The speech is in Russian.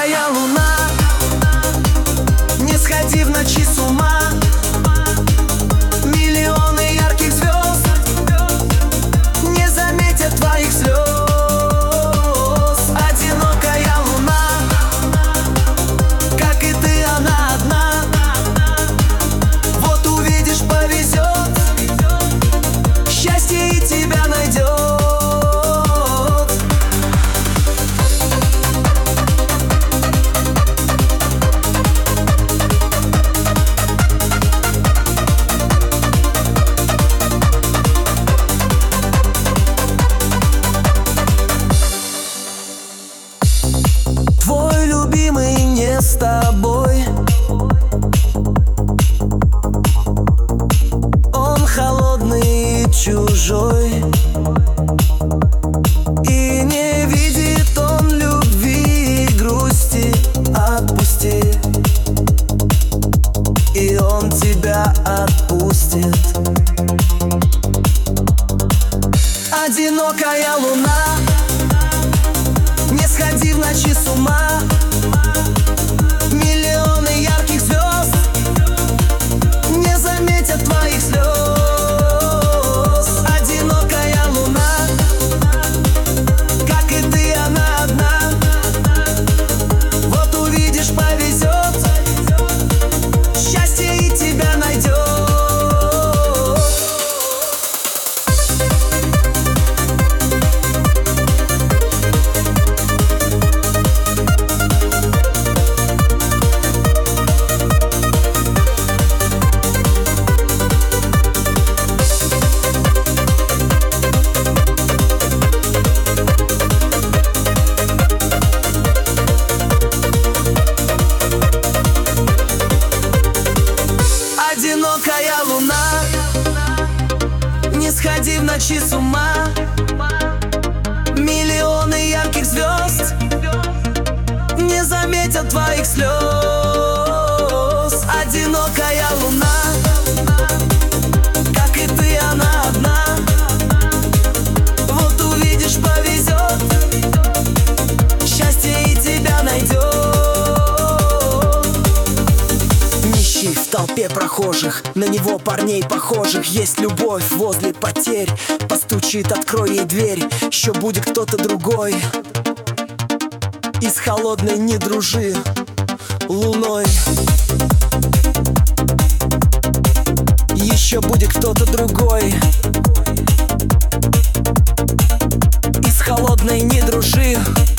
Одинокая луна, не сходи в ночи с ума. Миллионы ярких звезд не заметят твоих слез. Одинокая луна, как и ты, она одна. Вот увидишь, повезет, счастье и тебя найдет. Твой любимый не с тобой, он холодный и чужой, и не видит он любви и грусти. Отпусти, и он тебя отпустит. Одинокая луна, не сходи в ночи с ума. Миллионы ярких звезд не заметят твоих слез. Одинокая луна, как и ты, она одна. Вот увидишь, повезет, счастье и тебя найдет. Одинокая луна, не сходи в ночи с ума. Миллионы ярких звезд не заметят твоих слез. Одинокая луна, как и ты, она одна. Вот увидишь, повезет, счастье и тебя найдет. В толпе прохожих, на него парней похожих. Есть любовь возле потерь, постучит, открой ей дверь. Еще будет кто-то другой, и с холодной не дружи луной. Еще будет кто-то другой, и с холодной не дружи.